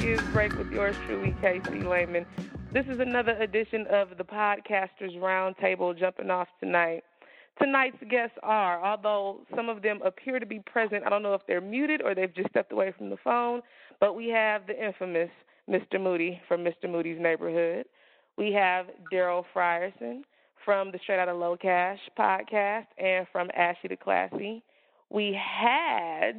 is Break with yours truly, Casey Lehman. This is another edition of the Podcasters Roundtable jumping off tonight. Tonight's guests are, although some of them appear to be present, I don't know if they're muted or they've just stepped away from the phone, but we have the infamous Mr. Moody from Mr. Moody's Neighborhood. We have Daryl Frierson from the Straight Outta Low Cash podcast and from Ashy to Classy. We had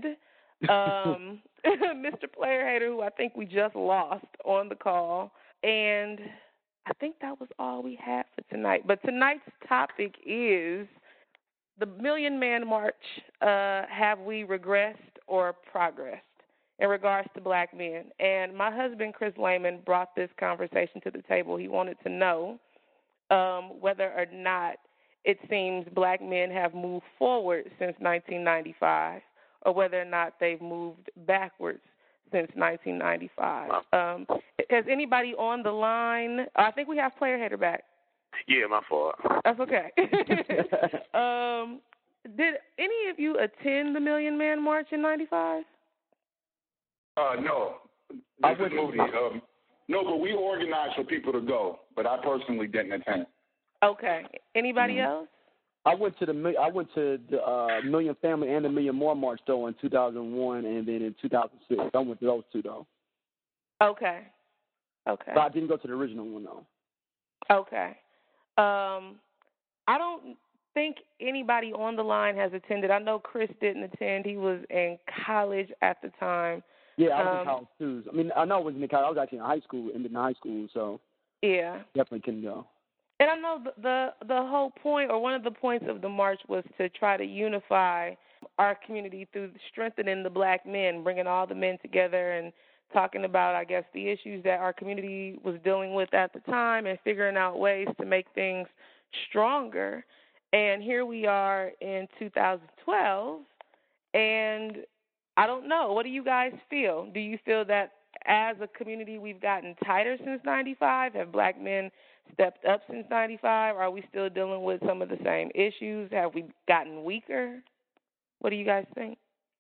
Mr. Player Hater, who I think we just lost on the call, and I think that was all we had for tonight. But tonight's topic is the Million Man March. Have we regressed or progressed in regards to black men? And my husband, Chris Lehman, brought this conversation to the table. He wanted to know whether or not it seems black men have moved forward since 1995 or whether or not they've moved backwards since 1995. Has anybody on the line? I think we have Player Hater back. Yeah, my fault. That's okay. Did any of you attend the Million Man March in 95? No. I wouldn't. No, but we organized for people to go, but I personally didn't attend. Okay. Anybody else? I went to the Million Family and the Million More March though in 2001 and then in 2006. I went to those two though. Okay. But I didn't go to the original one though. Okay. I don't think anybody on the line has attended. I know Chris didn't attend. He was in college at the time. Yeah, I was in college too. I mean, I know I wasn't in college. I was actually in high school, so yeah, definitely couldn't go. And I know the whole point, or one of the points of the march, was to try to unify our community through strengthening the black men, bringing all the men together and talking about, I guess, the issues that our community was dealing with at the time and figuring out ways to make things stronger. And here we are in 2012, and I don't know. What do you guys feel? Do you feel that as a community we've gotten tighter since 95? Have black men stepped up since 95? Are we still dealing with some of the same issues? Have we gotten weaker? What do you guys think?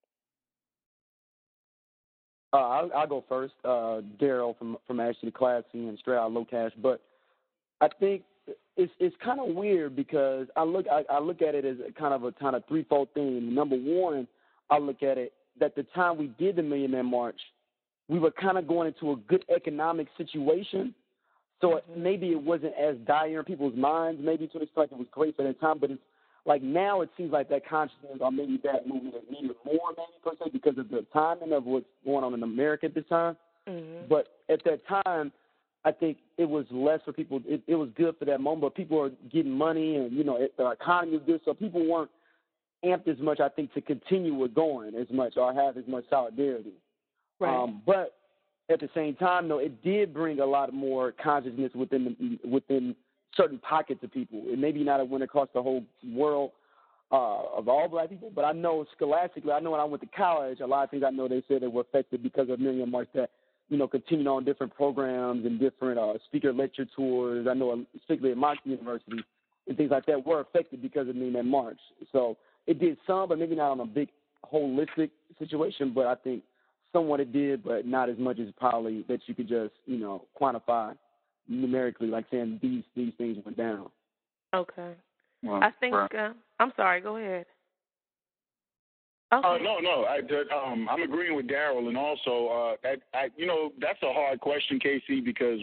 I'll go first. Daryl from Ashley Classy and Straight Outta Low Cash. But I think it's kind of weird because I look at it as kind of threefold thing. Number one, I look at it that the time we did the Million Man March, we were kind of going into a good economic situation. So maybe it wasn't as dire in people's minds. Maybe to the extent it was great for that time, but it's like now it seems like that consciousness or maybe that movement is needed more, maybe per se, because of the timing of what's going on in America at this time. Mm-hmm. But at that time, I think it was less for people. It was good for that moment, but people are getting money and, the economy is good, so people weren't amped as much, I think, to continue with going as much or have as much solidarity. Right. But at the same time, though, it did bring a lot more consciousness within certain pockets of people. It maybe not it went across the whole world of all black people, but I know scholastically, I know when I went to college, a lot of things I know they said they were affected because of Million March that, continued on different programs and different speaker lecture tours. I know particularly at Moxie University and things like that were affected because of Million March. So it did some, but maybe not on a big holistic situation, but I think somewhat it did, but not as much as probably that you could just, quantify numerically, like saying these things went down. Okay. Well, I think, I'm sorry, go ahead. Okay. No. I'm agreeing with Daryl, and also, that's a hard question, Casey, because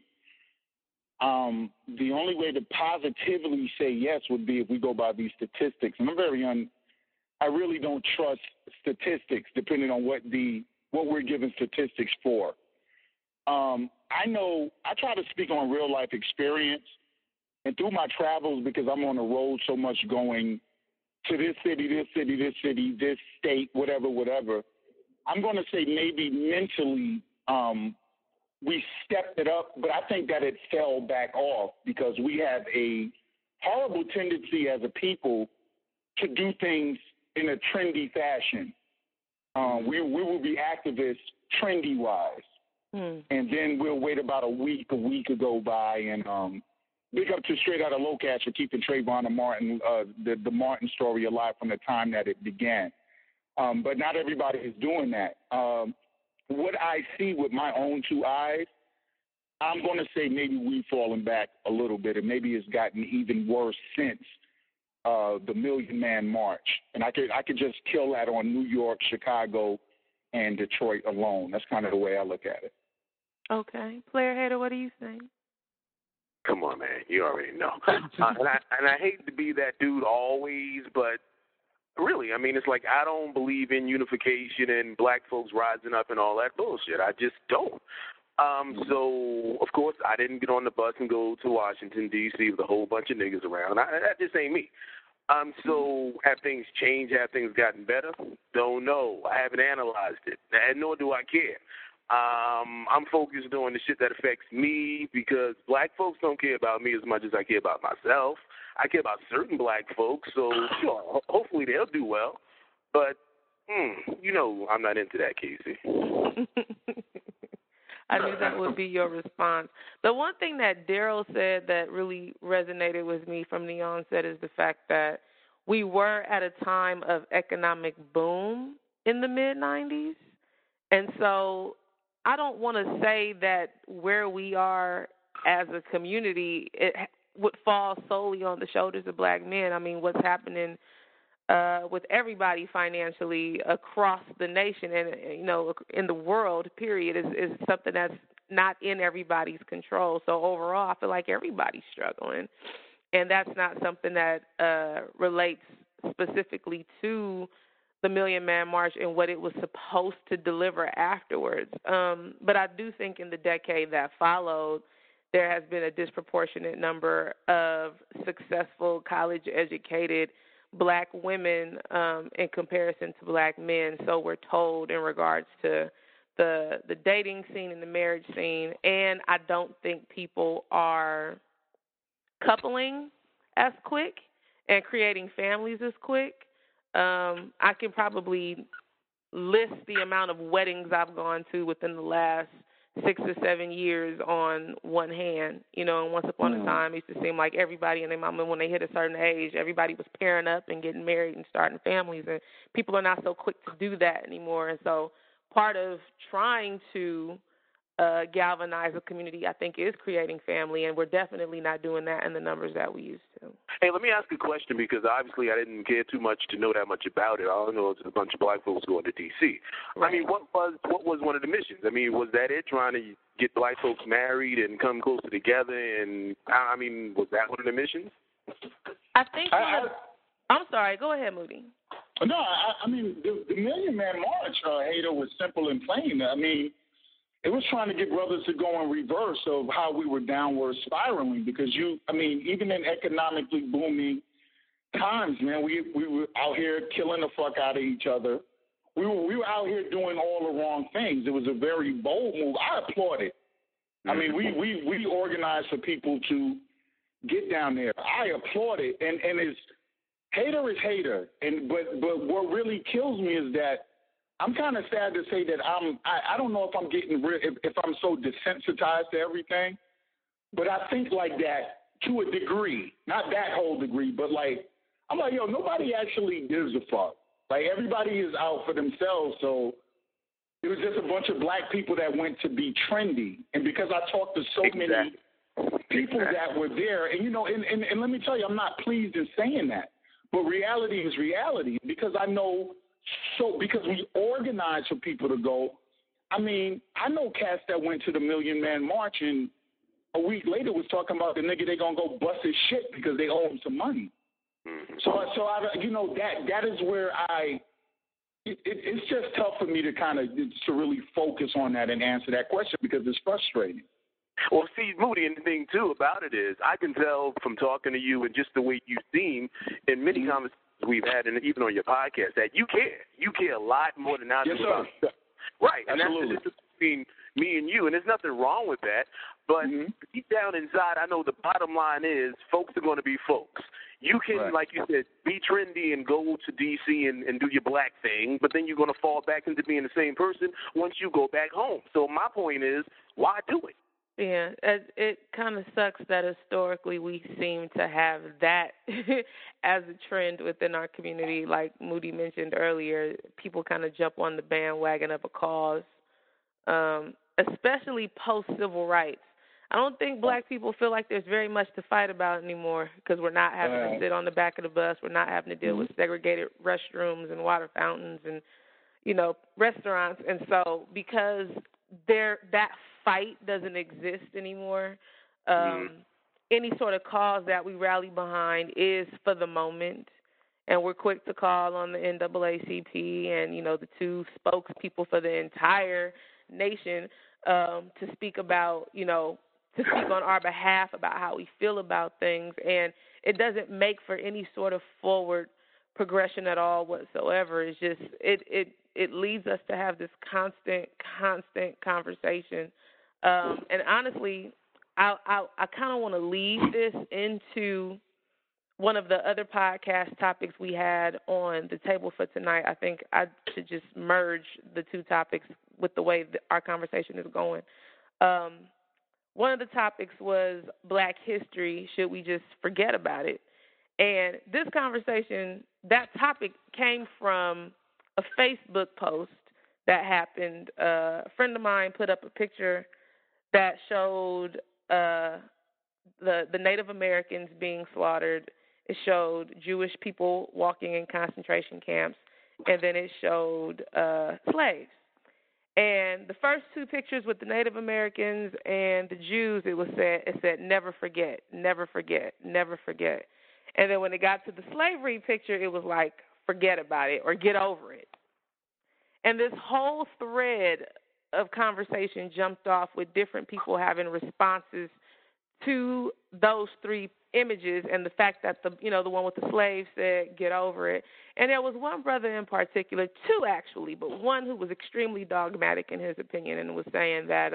the only way to positively say yes would be if we go by these statistics, and I really don't trust statistics, depending on what we're given statistics for. I know I try to speak on real life experience, and through my travels, because I'm on the road so much going to this city, this state, whatever, I'm going to say maybe mentally we stepped it up, but I think that it fell back off because we have a horrible tendency as a people to do things in a trendy fashion. We will be activists trendy-wise. And then we'll wait about a week will go by, and big up to Straight Outta Low Cash for keeping Trayvon and Martin, the Martin story alive from the time that it began. But not everybody is doing that. what I see with my own two eyes, I'm going to say maybe we've fallen back a little bit, and maybe it's gotten even worse since the Million Man March. And I could just kill that on New York, Chicago, and Detroit alone. That's kind of the way I look at it. Okay. Player Hater, what do you think? Come on, man. You already know. And I hate to be that dude always, but really, I mean, it's like I don't believe in unification and black folks rising up and all that bullshit. I just don't. So, of course, I didn't get on the bus and go to Washington, D.C. with a whole bunch of niggas around. That just ain't me. So have things changed? Have things gotten better? Don't know. I haven't analyzed it, and nor do I care. I'm focused on the shit that affects me because black folks don't care about me as much as I care about myself. I care about certain black folks, so sure, hopefully they'll do well. But, you know, I'm not into that, Casey. I knew that would be your response. The one thing that Daryl said that really resonated with me from the onset is the fact that we were at a time of economic boom in the mid-'90s. And so I don't want to say that where we are as a community, it would fall solely on the shoulders of black men. I mean, what's happening with everybody financially across the nation and, you know, in the world, period, is something that's not in everybody's control. So overall, I feel like everybody's struggling. And that's not something that relates specifically to the Million Man March and what it was supposed to deliver afterwards. But I do think in the decade that followed, there has been a disproportionate number of successful college-educated black women in comparison to black men. So we're told in regards to the dating scene and the marriage scene. And I don't think people are coupling as quick and creating families as quick. I can probably list the amount of weddings I've gone to within the last 6 or 7 years on one hand, you know, and once upon a time, it used to seem like everybody and their mama, when they hit a certain age, everybody was pairing up and getting married and starting families, and people are not so quick to do that anymore. And so part of trying to galvanize a community, I think, is creating family, and we're definitely not doing that in the numbers that we used to. Hey, let me ask a question because obviously I didn't care too much to know that much about it. All I know is a bunch of black folks going to D.C. Right. I mean, what was one of the missions? I mean, was that it, trying to get black folks married and come closer together? And, I mean, was that one of the missions? I think I'm sorry. Go ahead, Moody. No, I mean, the Million Man March, Hater, was simple and plain. I mean, it was trying to get brothers to go in reverse of how we were downward spiraling because even in economically booming times, man, we were out here killing the fuck out of each other. We were out here doing all the wrong things. It was a very bold move. I applaud it. I mean, we organized for people to get down there. I applaud it. And it's hater is hater. But what really kills me is that I'm kind of sad to say that I don't know if I'm getting if I'm so desensitized to everything, but I think like that to a degree, not that whole degree, but like I'm like, yo, nobody actually gives a fuck. Like everybody is out for themselves, so it was just a bunch of black people that went to be trendy, and because I talked to so many people that were there, and you know, and let me tell you, I'm not pleased in saying that, but reality is reality because I know. So because we organized for people to go, I mean, I know cats that went to the Million Man March and a week later was talking about the nigga they gonna go bust his shit because they owe him some money. So I you know, that is where it's just tough for me to kind of to really focus on that and answer that question because it's frustrating. Well, see, Moody, and the thing, too, about it is I can tell from talking to you and just the way you seem in many conversations we've had, and even on your podcast, that you care. You care a lot more than I do about stuff. Right. And absolutely. That's the difference between me and you, and there's nothing wrong with that. But deep down inside, I know the bottom line is folks are going to be folks. You can, like you said, be trendy and go to D.C. and do your black thing, but then you're going to fall back into being the same person once you go back home. So my point is, why do it? Yeah, it kind of sucks that historically we seem to have that as a trend within our community. Like Moody mentioned earlier, people kind of jump on the bandwagon of a cause especially post-civil rights. I don't think black people feel like there's very much to fight about anymore because we're not having to sit on the back of the bus. We're not having to deal with segregated restrooms and water fountains and, restaurants. And so because that fight doesn't exist anymore, any sort of cause that we rally behind is for the moment. And we're quick to call on the NAACP and, the two spokespeople for the entire nation to speak about, to speak on our behalf about how we feel about things. And it doesn't make for any sort of forward progression at all whatsoever. It's just, it leads us to have this constant conversation. And honestly, I kind of want to lead this into one of the other podcast topics we had on the table for tonight. I think I should just merge the two topics with the way that our conversation is going. One of the topics was Black history. Should we just forget about it? And this conversation, that topic came from a Facebook post that happened. A friend of mine put up a picture that showed the Native Americans being slaughtered. It showed Jewish people walking in concentration camps, and then it showed slaves. And the first two pictures with the Native Americans and the Jews, it said never forget, never forget, never forget. And then when it got to the slavery picture, it was like forget about it or get over it. And this whole thread of conversation jumped off with different people having responses to those three images and the fact that the one with the slaves said get over it. And there was one brother in particular, two actually, but one who was extremely dogmatic in his opinion and was saying that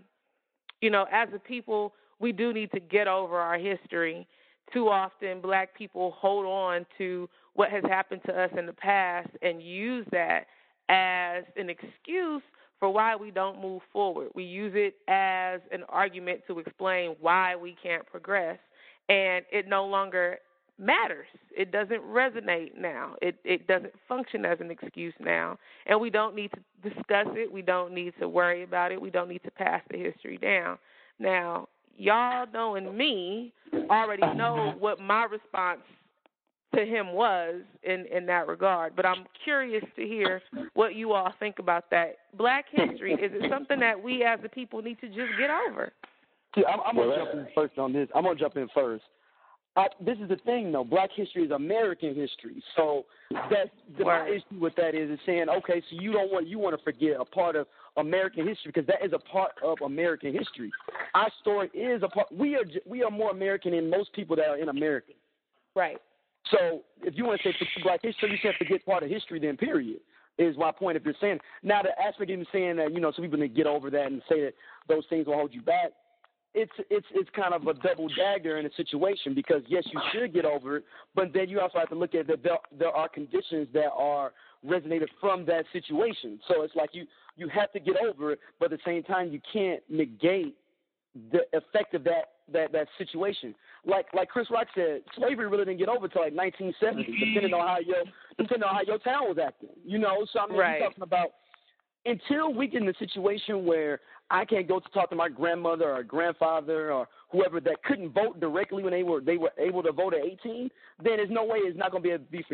as a people we do need to get over our history. Too often black people hold on to what has happened to us in the past and use that as an excuse for why we don't move forward. We use it as an argument to explain why we can't progress, and it no longer matters. It doesn't resonate now. It doesn't function as an excuse now, and we don't need to discuss it. We don't need to worry about it. We don't need to pass the history down. Now, y'all knowing me already know what my response to him was in that regard, but I'm curious to hear what you all think about that. Black history, is it something that we as a people need to just get over? See, I'm going to jump in first on this. I'm going to jump in first. This is the thing, though. Black history is American history. So my issue with that is saying, okay, so you want to forget a part of American history because that is a part of American history. Our story is a part. We are more American than most people that are in America. Right. So if you want to say Black history, you can't forget part of history then, period, is my point if you're saying. Now, the aspect of saying that, so people need to get over that and say that those things will hold you back, it's kind of a double dagger in a situation because, yes, you should get over it, but then you also have to look at that there are conditions that are resonated from that situation. So it's like you have to get over it, but at the same time you can't negate the effect of that situation. Like Chris Rock said, slavery really didn't get over till like 1970, depending on how your town was acting. So I mean, right. You're talking about until we get in a situation where I can't go to talk to my grandmother or grandfather or whoever that couldn't vote directly when they were able to vote at 18, then there's no way it's not going to be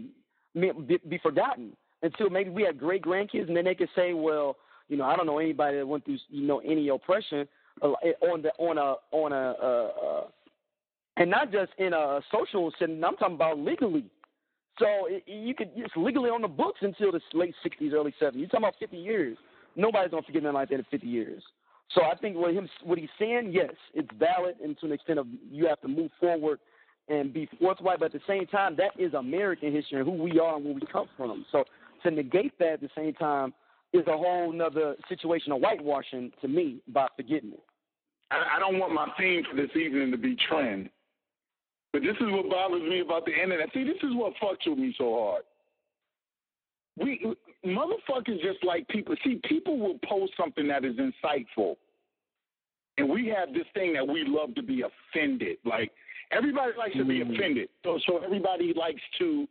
forgotten until maybe we have great grandkids and then they can say, well, I don't know anybody that went through any oppression and not just in a social setting. I'm talking about legally. So it's legally on the books until the late 60s, early 70s. You're talking about 50 years. Nobody's going to forget nothing like that in 50 years. So I think what he's saying, yes, it's valid, and to an extent of you have to move forward and be forthright. But at the same time, that is American history and who we are and where we come from. So to negate that at the same time is a whole nother situation of whitewashing to me by forgetting it. I don't want my theme for this evening to be trend. But this is what bothers me about the internet. See, this is what fucks with me so hard. Motherfuckers just like people. See, people will post something that is insightful. And we have this thing that we love to be offended. Like, everybody likes to be offended. So everybody likes to,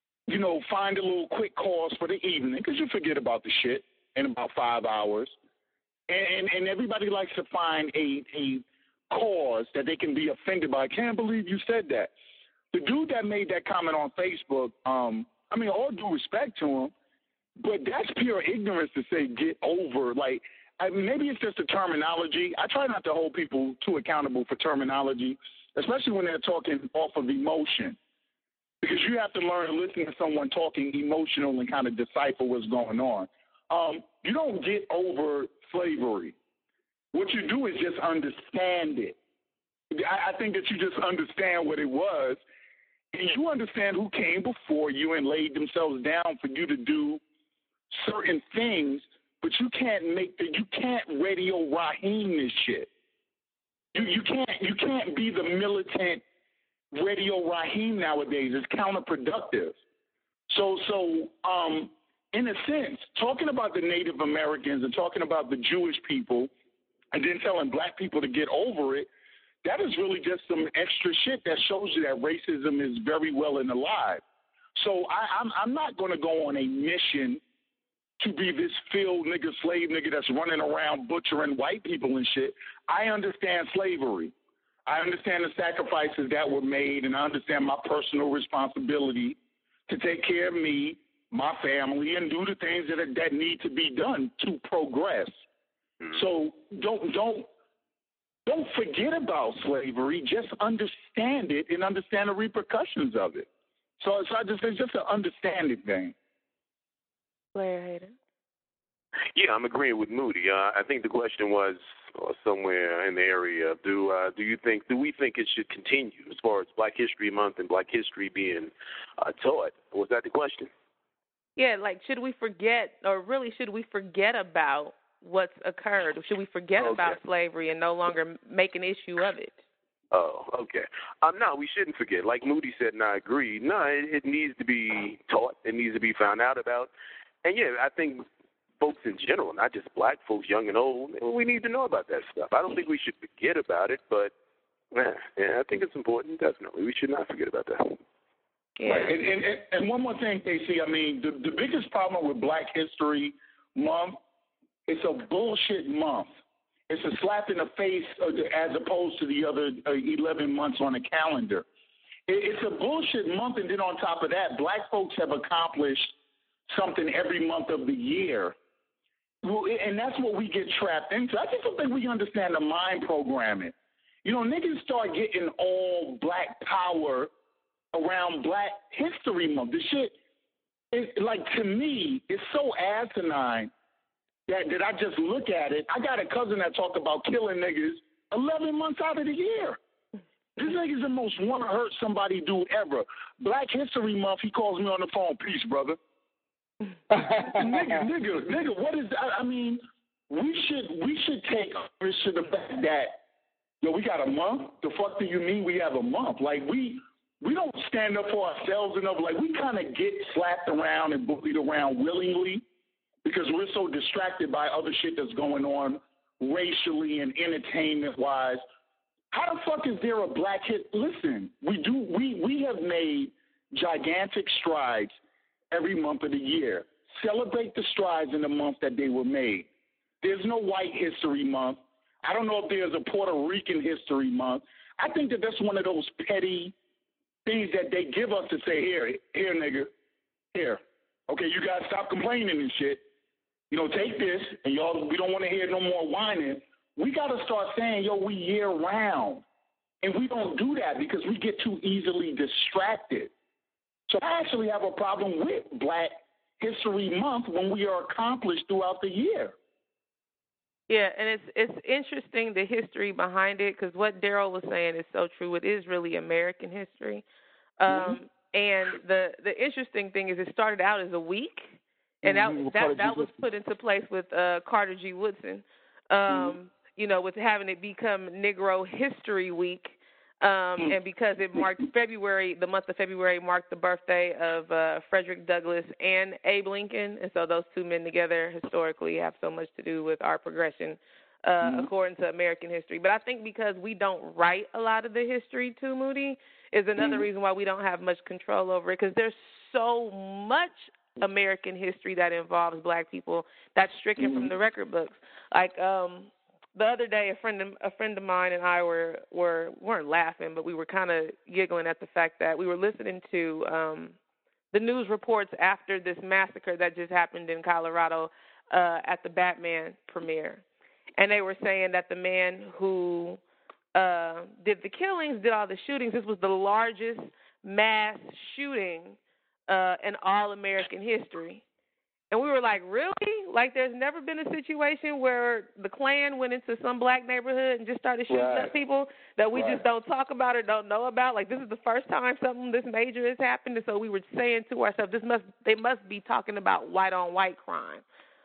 find a little quick cause for the evening because you forget about the shit in about 5 hours. And everybody likes to find a cause that they can be offended by. I can't believe you said that. The dude that made that comment on Facebook, I mean, all due respect to him, but that's pure ignorance to say get over. Like, maybe it's just the terminology. I try not to hold people too accountable for terminology, especially when they're talking off of emotion, because you have to learn to listen to someone talking emotional and kind of decipher what's going on. You don't get over slavery. What you do is just understand it. I think that you just understand what it was, and you understand who came before you and laid themselves down for you to do certain things, but you can't Radio Raheem this shit. You can't be the militant Radio Raheem nowadays. It's counterproductive. So in a sense, talking about the Native Americans and talking about the Jewish people and then telling black people to get over it, that is really just some extra shit that shows you that racism is very well and alive. So I'm not going to go on a mission to be this field nigga, slave nigga that's running around butchering white people and shit. I understand slavery. I understand the sacrifices that were made, and I understand my personal responsibility to take care of me, my family, and do the things that need to be done to progress. So don't forget about slavery. Just understand it and understand the repercussions of it. So it's just an understanding thing. Blair Hayden. Yeah, I'm agreeing with Moody. I think the question was somewhere in the area of do we think it should continue as far as Black History Month and Black history being taught? Was that the question? Yeah, like should we forget about what's occurred? Should we forget about slavery and no longer make an issue of it? Oh, okay. No, we shouldn't forget. Like Moody said, and I agree. No, it needs to be taught. It needs to be found out about. And, yeah, I think folks in general, not just black folks, young and old, we need to know about that stuff. I don't think we should forget about it, but, yeah, I think it's important, definitely. We should not forget about that. Yeah. Right. And one more thing, Casey, I mean, the biggest problem with Black History Month, it's a bullshit month. It's a slap in the face as opposed to the other 11 months on the calendar. It's a bullshit month, and then on top of that, black folks have accomplished something every month of the year. And that's what we get trapped into. I just don't think we understand the mind programming. You know, niggas start getting all black power around Black History Month. The shit, to me, it's so asinine that I just look at it. I got a cousin that talked about killing niggas 11 months out of the year. This nigga's the most want to hurt somebody dude ever. Black History Month, he calls me on the phone, peace, brother. nigga, what is that? I mean, we should take ownership of the fact that, we got a month? The fuck do you mean we have a month? Like, we don't stand up for ourselves enough. Like, we kind of get slapped around and bullied around willingly because we're so distracted by other shit that's going on racially and entertainment-wise. How the fuck is there a black hit? Listen, we have made gigantic strides every month of the year. Celebrate the strides in the month that they were made. There's no White History Month. I don't know if there's a Puerto Rican History Month. I think that that's one of those petty things that they give us to say, here, nigga, here. Okay, you guys stop complaining and shit. Take this, and y'all, we don't want to hear no more whining. We got to start saying, we year round. And we don't do that because we get too easily distracted. So I actually have a problem with Black History Month when we are accomplished throughout the year. Yeah, and it's interesting, the history behind it, because what Daryl was saying is so true. It is really American history. And the interesting thing is it started out as a week, and that was put into place with Carter G. Woodson, with having it become Negro History Week. And because it marked February, the month of February marked the birthday of Frederick Douglass and Abe Lincoln. And so those two men together historically have so much to do with our progression according to American history. But I think because we don't write a lot of the history too, Moody, is another reason why we don't have much control over it, because there's so much American history that involves black people that's stricken from the record books. Like the other day, a friend of mine and I weren't laughing, but we were kind of giggling at the fact that we were listening to the news reports after this massacre that just happened in Colorado at the Batman premiere, and they were saying that the man who did the killings, did all the shootings. This was the largest mass shooting in all American history. And we were like, really? Like, there's never been a situation where the Klan went into some black neighborhood and just started shooting up people that we just don't talk about or don't know about? Like, this is the first time something this major has happened. And so we were saying to ourselves, they must be talking about white-on-white crime.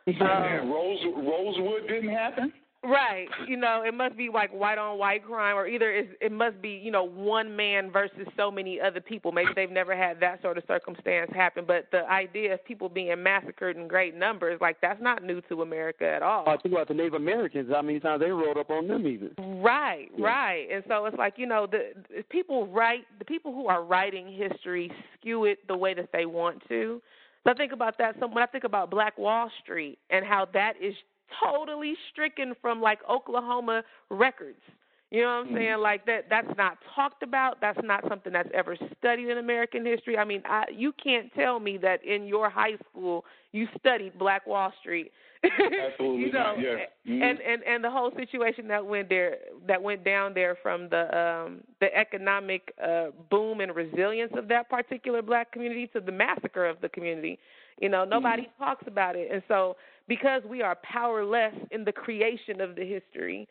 Rosewood didn't happen? Right. It must be like white-on-white crime, or either it must be, one man versus so many other people. Maybe they've never had that sort of circumstance happen. But the idea of people being massacred in great numbers, like, that's not new to America at all. I think about the Native Americans. How many times they rolled up on them even? Right. And so it's like, the people who are writing history skew it the way that they want to. So I think about that. So when I think about Black Wall Street and how that is totally stricken from, like, Oklahoma records. You know what I'm saying? Like, that's not talked about. That's not something that's ever studied in American history. I mean, you can't tell me that in your high school you studied Black Wall Street. Absolutely not, yeah. And the whole situation that went down there from the economic boom and resilience of that particular black community to the massacre of the community. Nobody talks about it. And so because we are powerless in the creation of the history,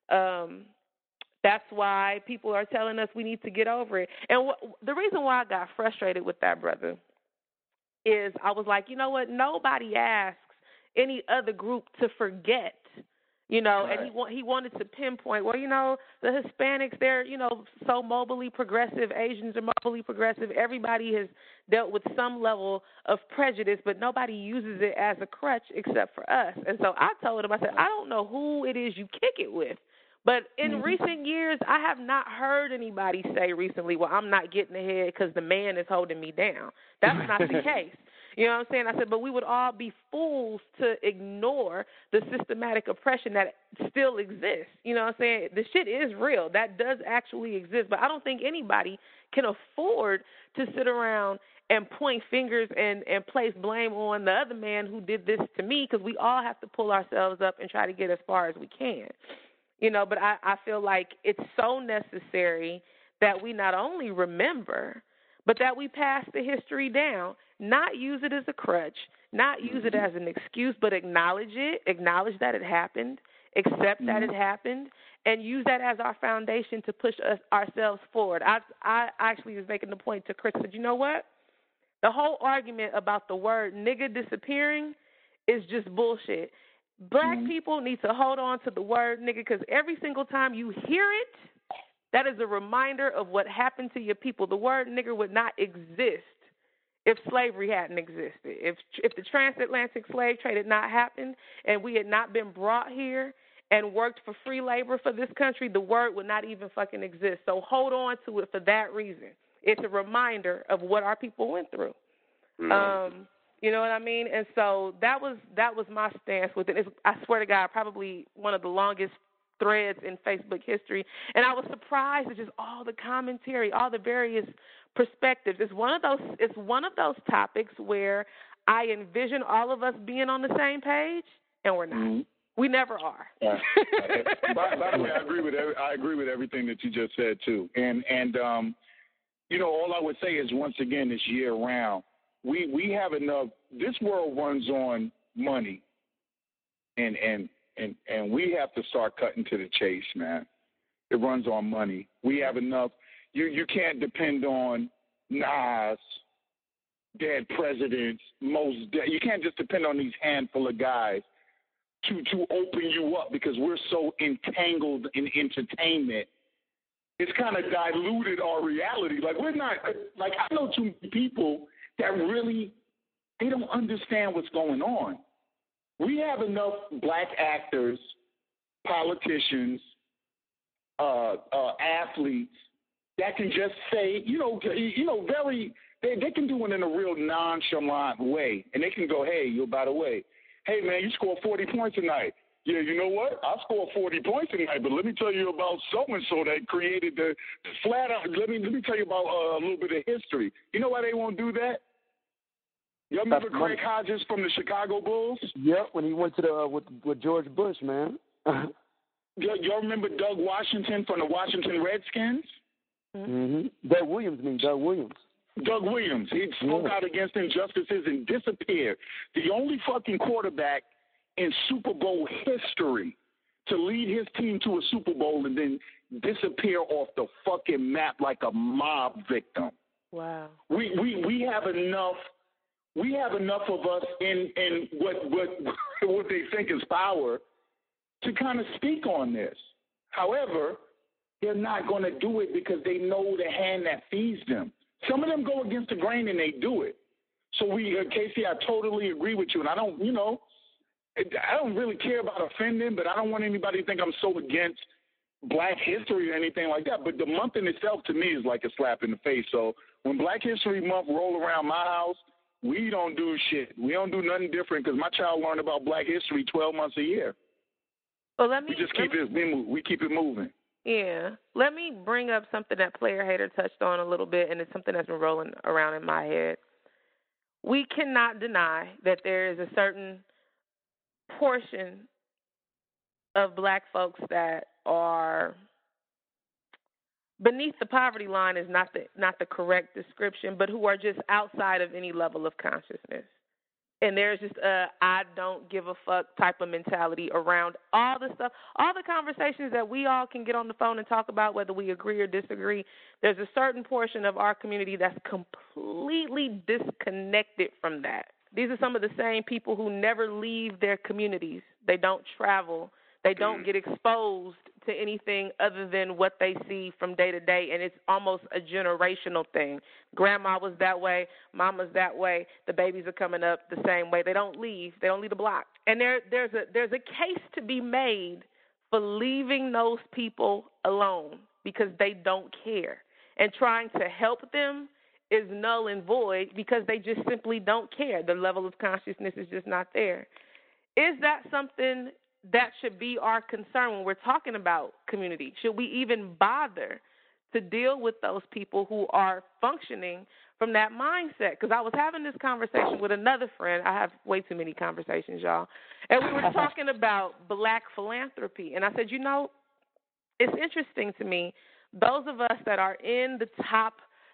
that's why people are telling us we need to get over it. And the reason why I got frustrated with that, brother, is I was like, you know what? Nobody asks any other group to forget, right. And he wanted to pinpoint, well, the Hispanics, they're, so mobily progressive. Asians are mobily progressive. Everybody has dealt with some level of prejudice, but nobody uses it as a crutch except for us. And so I told him, I said, I don't know who it is you kick it with. But in recent years, I have not heard anybody say recently, well, I'm not getting ahead because the man is holding me down. That's not the case. You know what I'm saying? I said, but we would all be fools to ignore the systematic oppression that still exists. You know what I'm saying? The shit is real. That does actually exist. But I don't think anybody can afford to sit around and point fingers and place blame on the other man who did this to me, because we all have to pull ourselves up and try to get as far as we can. But I feel like it's so necessary that we not only remember, but that we pass the history down, not use it as a crutch, not use it as an excuse, but acknowledge it, acknowledge that it happened, accept that it happened, and use that as our foundation to push ourselves forward. I actually was making the point to Chris, I said, you know what? The whole argument about the word nigga disappearing is just bullshit. Black people need to hold on to the word nigga, because every single time you hear it, that is a reminder of what happened to your people. The word nigger would not exist if slavery hadn't existed. If the transatlantic slave trade had not happened and we had not been brought here and worked for free labor for this country, the word would not even fucking exist. So hold on to it for that reason. It's a reminder of what our people went through. You know what I mean? And so that was my stance with it. I swear to God, probably one of the longest threads in Facebook history. And I was surprised at just all the commentary, all the various perspectives. It's one of those topics where I envision all of us being on the same page, and we're not. We never are. By the way, I agree with everything that you just said too. And all I would say is, once again, this year round, we have enough. This world runs on money, and we have to start cutting to the chase, man. It runs on money. We have enough. You can't depend on Nas, dead presidents, you can't just depend on these handful of guys to open you up, because we're so entangled in entertainment. It's kind of diluted our reality. Like, we're not, like, I know too many people that really, they don't understand what's going on. We have enough black actors, politicians, athletes that can just say, very They can do it in a real nonchalant way, and they can go, hey, by the way, hey, man, you scored 40 points tonight. Yeah, you know what? I scored 40 points tonight, but let me tell you about so-and-so that created the flat out. Let me tell you about a little bit of history. You know why they won't do that? Y'all remember Craig Hodges from the Chicago Bulls? Yep, when he went to the with George Bush, man. Y'all remember Doug Washington from the Washington Redskins? Mm-hmm. Doug Williams. Doug Williams. He spoke out against injustices and disappeared. The only fucking quarterback in Super Bowl history to lead his team to a Super Bowl and then disappear off the fucking map like a mob victim. Wow. We have enough. We have enough of us in what they think is power to kind of speak on this. However, they're not going to do it because they know the hand that feeds them. Some of them go against the grain and they do it. So Casey, I totally agree with you, and I don't really care about offending, but I don't want anybody to think I'm so against Black history or anything like that. But the month in itself to me is like a slap in the face. So when Black History Month roll around my house, we don't do shit. We don't do nothing different because my child learned about Black history 12 months a year. Well, we keep it moving. Yeah. Let me bring up something that Player Hater touched on a little bit, and it's something that's been rolling around in my head. We cannot deny that there is a certain portion of Black folks that are beneath the poverty line is not the correct description, but who are just outside of any level of consciousness. And there's just a I don't give a fuck type of mentality around all the stuff, all the conversations that we all can get on the phone and talk about, whether we agree or disagree. There's a certain portion of our community that's completely disconnected from that. These are some of the same people who never leave their communities. They don't travel. They don't get exposed to anything other than what they see from day to day, and it's almost a generational thing. Grandma was that way, mama's that way, the babies are coming up the same way. They don't leave the block. And there's a case to be made for leaving those people alone because they don't care. And trying to help them is null and void because they just simply don't care. The level of consciousness is just not there. Is that something that should be our concern when we're talking about community? Should we even bother to deal with those people who are functioning from that mindset? Because I was having this conversation with another friend. I have way too many conversations, y'all. And we were talking about Black philanthropy. And I said, it's interesting to me, those of us that are in the top,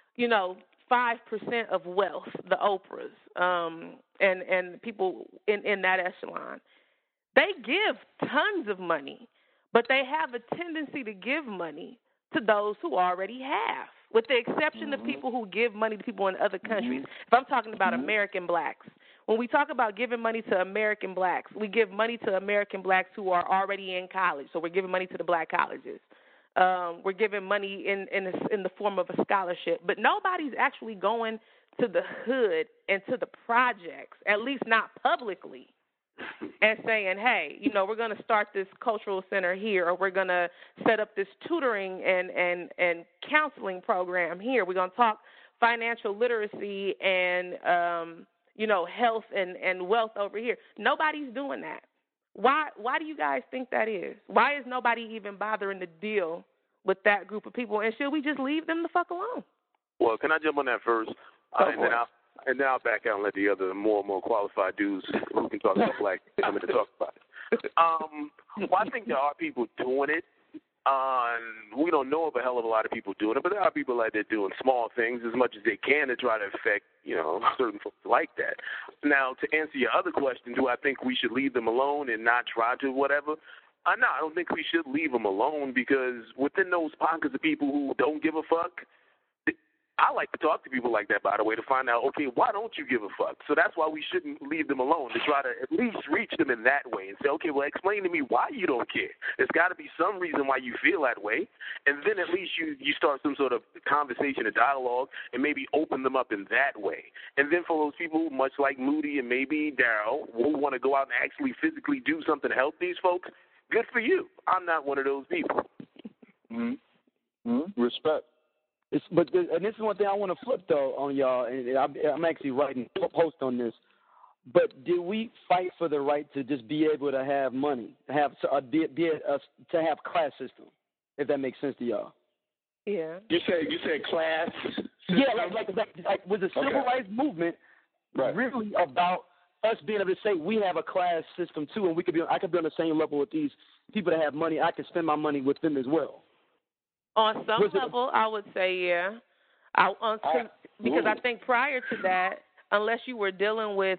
5% of wealth, the Oprahs, and people in that echelon, they give tons of money, but they have a tendency to give money to those who already have, with the exception of people who give money to people in other countries. If I'm talking about American Blacks, when we talk about giving money to American Blacks, we give money to American Blacks who are already in college, so we're giving money to the Black colleges. We're giving money in the form of a scholarship, but nobody's actually going to the hood and to the projects, at least not publicly, and saying, hey, we're going to start this cultural center here, or we're going to set up this tutoring and counseling program here. We're going to talk financial literacy and, health and wealth over here. Nobody's doing that. Why do you guys think that is? Why is nobody even bothering to deal with that group of people? And should we just leave them the fuck alone? Well, can I jump on that first? And then I'll back out and let the other more qualified dudes who can talk about Black come in to talk about it. Well, I think there are people doing it. We don't know of a hell of a lot of people doing it, but there are people like that doing small things as much as they can to try to affect, certain folks like that. Now, to answer your other question, do I think we should leave them alone and not try to whatever? No, I don't think we should leave them alone, because within those pockets of people who don't give a fuck, I like to talk to people like that, by the way, to find out, okay, why don't you give a fuck? So that's why we shouldn't leave them alone, to try to at least reach them in that way and say, okay, well, explain to me why you don't care. There's got to be some reason why you feel that way, and then at least you start some sort of conversation or dialogue and maybe open them up in that way. And then for those people, much like Moody and maybe Daryl, who want to go out and actually physically do something to help these folks, good for you. I'm not one of those people. Respect. And this is one thing I want to flip though on y'all, and I'm actually writing a post on this. But did we fight for the right to just be able to have money, to have class system, if that makes sense to y'all? Yeah. You said class system? Yeah, like was the civil rights movement really about us being able to say we have a class system too, and I could be on the same level with these people that have money. I can spend my money with them as well. On some level, I would say yeah. Because I think prior to that, unless you were dealing with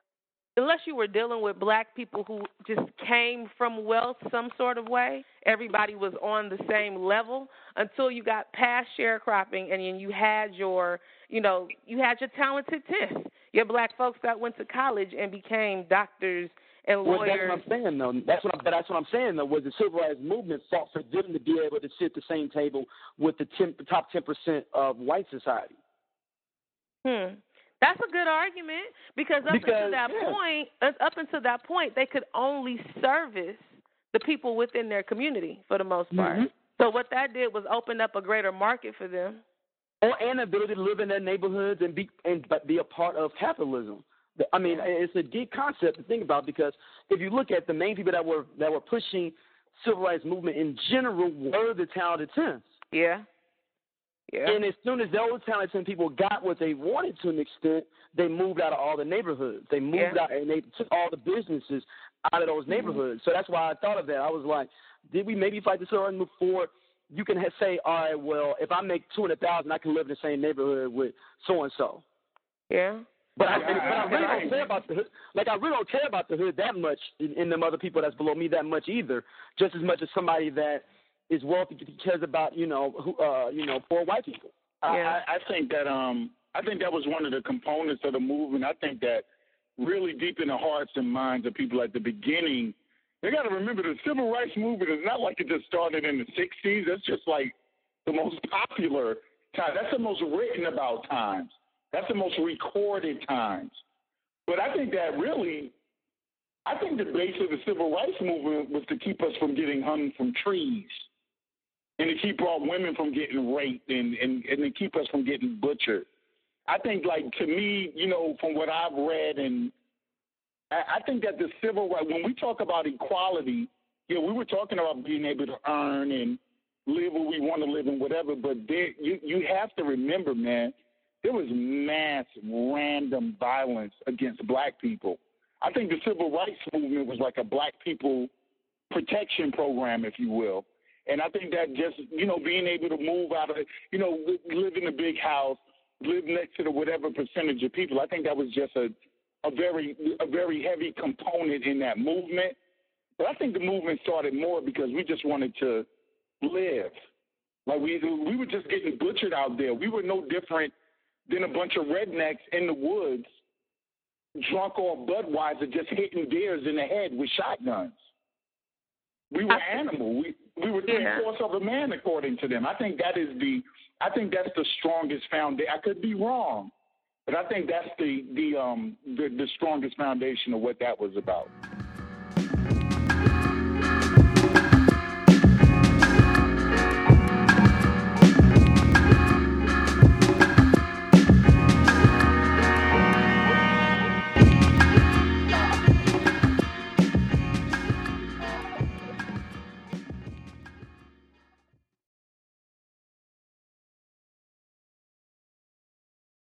black people who just came from wealth some sort of way, everybody was on the same level until you got past sharecropping and then you had your talented tenth. Your black folks that went to college and became doctors and lawyers. Well, that's what I'm saying, though. That's what I'm saying, though, was the civil rights movement fought for them to be able to sit at the same table with the top 10% of white society. That's a good argument because up until that point, they could only service the people within their community for the most part. Mm-hmm. So what that did was open up a greater market for them. And the ability to live in their neighborhoods and be a part of capitalism. I mean, it's a deep concept to think about because if you look at the main people that were pushing civil rights movement in general were the talented tenths. Yeah. Yeah. And as soon as those talented people got what they wanted to an extent, they moved out of all the neighborhoods. They moved out and they took all the businesses out of those neighborhoods. So that's why I thought of that. I was like, did we maybe fight the civil rights movement before? You can say, all right, well, if I make $200,000, I can live in the same neighborhood with so and so. Yeah. But I really don't care about the hood. Like I really don't care about the hood that much, and them other people that's below me that much either. Just as much as somebody that is wealthy cares about poor white people. Yeah. I think that was one of the components of the movement. I think that really deep in the hearts and minds of people at the beginning. They got to remember the civil rights movement is not like it just started in the 60s. That's just like the most popular time. That's the most written about times. That's the most recorded times. But I think that really, the base of the civil rights movement was to keep us from getting hung from trees and to keep our women from getting raped and to keep us from getting butchered. I think, like, to me, from what I've read and I think that the civil rights, when we talk about equality, we were talking about being able to earn and live where we want to live and whatever, but you have to remember, man, there was mass random violence against black people. I think the civil rights movement was like a black people protection program, if you will. And I think that just, being able to move out of, live in a big house, live next to the whatever percentage of people, I think that was just a very heavy component in that movement. But I think the movement started more because we just wanted to live. Like we were just getting butchered out there. We were no different than a bunch of rednecks in the woods, drunk off Budweiser, just hitting deers in the head with shotguns. We were animal. We were 3/4 of a man, according to them. I think that's the strongest foundation. I could be wrong, but I think that's the strongest foundation of what that was about.